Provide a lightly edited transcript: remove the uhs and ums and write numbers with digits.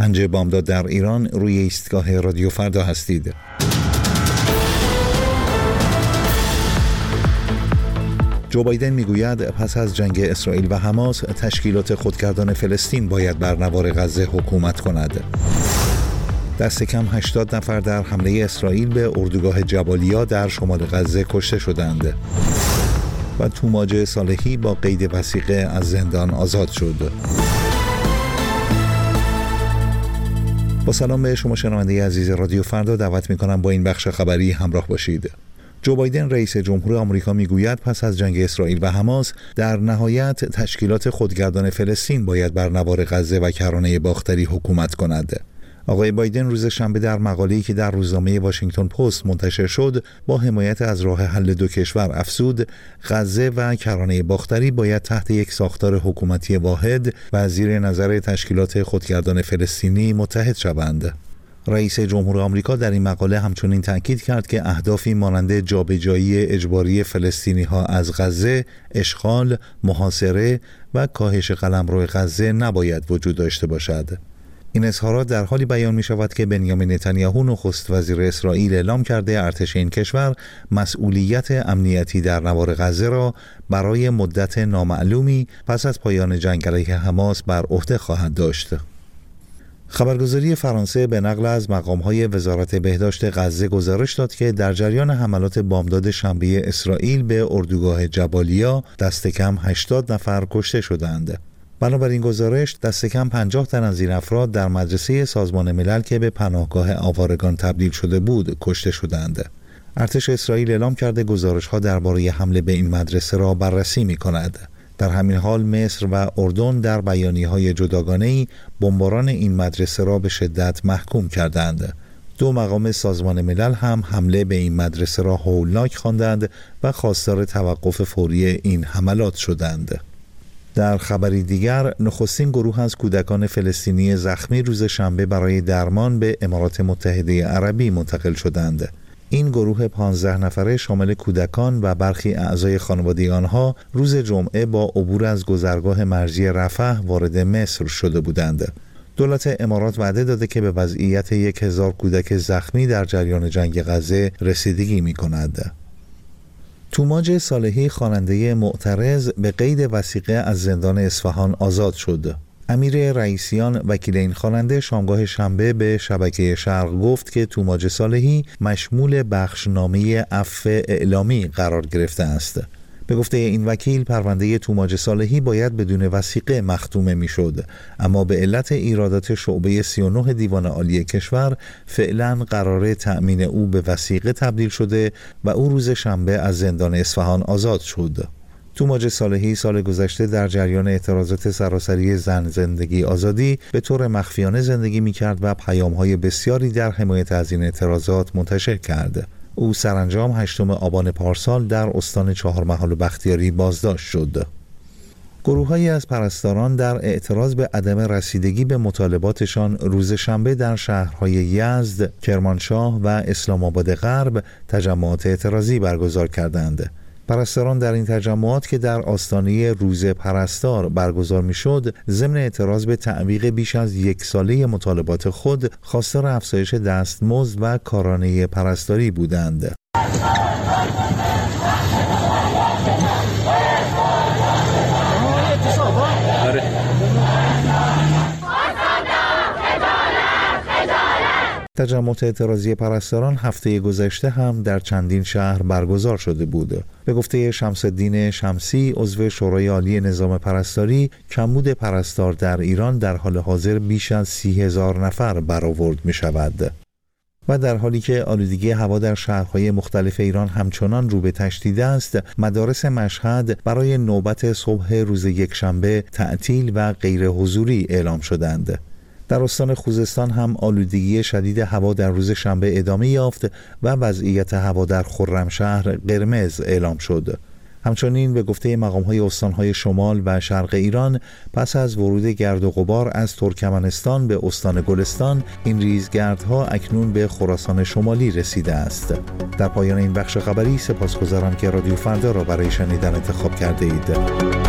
پنج بامداد در ایران، روی ایستگاه رادیو فردا هستید. جو بایدن میگوید پس از جنگ اسرائیل و حماس، تشکیلات خودگردان فلسطین باید بر نوار غزه حکومت کند. دست کم 80 نفر در حمله اسرائیل به اردوگاه جبالیا در شمال غزه کشته شدند. و توماج صالحی با قید وثیقه از زندان آزاد شد. با سلام به شما شنونده عزیز رادیو فردا، دعوت می‌کنم با این بخش خبری همراه باشید. جو بایدن رئیس جمهور آمریکا میگوید پس از جنگ اسرائیل و حماس، در نهایت تشکیلات خودگردان فلسطین باید بر نوار غزه و کرانه باختری حکومت کند. آقای بایدن روز شنبه در مقاله‌ای که در روزنامه واشنگتن پست منتشر شد، با حمایت از راه حل دو کشور افزود غزه و کرانه باختری باید تحت یک ساختار حکومتی واحد و زیر نظر تشکیلات خودگردان فلسطینی متحد شوند. رئیس جمهور آمریکا در این مقاله همچنین تاکید کرد که اهدافی مانند جابجایی اجباری فلسطینی‌ها از غزه، اشغال، محاصره و کاهش قلمرو غزه نباید وجود داشته باشد. این اظهارات در حالی بیان می شود که بنیامین نتانیاهو نخست وزیر اسرائیل اعلام کرده ارتش این کشور مسئولیت امنیتی در نوار غزه را برای مدت نامعلومی پس از پایان جنگ علیه حماس بر عهده خواهد داشت. خبرگزاری فرانسه به نقل از مقام‌های وزارت بهداشت غزه گزارش داد که در جریان حملات بامداد شنبه اسرائیل به اردوگاه جبالیا دست کم 80 نفر کشته شدند. بنابراین گزارش دست کم 50 تن از این افراد در مدرسه سازمان ملل که به پناهگاه آوارگان تبدیل شده بود کشته شدند. ارتش اسرائیل اعلام کرده گزارش‌ها درباره حمله به این مدرسه را بررسی می‌کند. در همین حال مصر و اردن در بیانیه‌های جداگانه‌ای بمباران این مدرسه را به شدت محکوم کردند. دو مقام سازمان ملل هم حمله به این مدرسه را هولناک خواندند و خواستار توقف فوری این حملات شدند. در خبری دیگر، نخستین گروه از کودکان فلسطینی زخمی روز شنبه برای درمان به امارات متحده عربی منتقل شدند. این گروه 15 نفره شامل کودکان و برخی اعضای خانواده آنها روز جمعه با عبور از گذرگاه مرزی رفح وارد مصر شده بودند. دولت امارات وعده داده که به وضعیت 1000 کودک زخمی در جریان جنگ غزه رسیدگی می‌کند. توماج صالحی خواننده معترض به قید وثیقه از زندان اصفهان آزاد شد. امیر رئیسیان وکیل این خواننده شامگاه شنبه به شبکه شرق گفت که توماج صالحی مشمول بخشنامه عفو اعلامی قرار گرفته است. به گفته این وکیل، پرونده توماج صالحی باید بدون وثیقه مختومه میشد، اما به علت ایرادات شعبه 39 دیوان عالی کشور فعلا قرار تأمین او به وثیقه تبدیل شده و او روز شنبه از زندان اصفهان آزاد شد. توماج صالحی سال گذشته در جریان اعتراضات سراسری زن زندگی آزادی به طور مخفیانه زندگی می‌کرد و پیام‌های بسیاری در حمایت از این اعتراضات منتشر کرد. او سرانجام 8 آبان پارسال در استان چهارمحال و بختیاری بازداشت شد. گروه‌هایی از پرستاران در اعتراض به عدم رسیدگی به مطالباتشان روز شنبه در شهرهای یزد، کرمانشاه و اسلام آباد غرب تجمعات اعتراضی برگزار کردند. پرستاران در این تجمعات که در آستانه روز پرستار برگزار میشد، ضمن اعتراض به تعویق بیش از 1 ساله مطالبات خود، خواستار افزایش دستمزد و کارانه پرستاری بودند. تجمعات اعتراضی پرستاران هفته گذشته هم در چندین شهر برگزار شده بود. به گفته شمس الدین شمسی، عضو شورای عالی نظام پرستاری، کمبود پرستار در ایران در حال حاضر بیش از 30,000 نفر برآورد می شود. و در حالی که آلودگی هوا در شهرهای مختلف ایران همچنان رو به تشدید است، مدارس مشهد برای نوبت صبح روز یکشنبه تعطیل و غیر حضوری اعلام شدند. در استان خوزستان هم آلودگی شدید هوا در روز شنبه ادامه یافت و وضعیت هوا در خرمشهر قرمز اعلام شد. همچنین به گفته مقام‌های استان‌های شمال و شرق ایران، پس از ورود گرد و غبار از ترکمنستان به استان گلستان، این ریزگردها اکنون به خراسان شمالی رسیده است. در پایان این بخش خبری سپاسگزارم که رادیو فردا را برای شنیدن انتخاب کرده اید.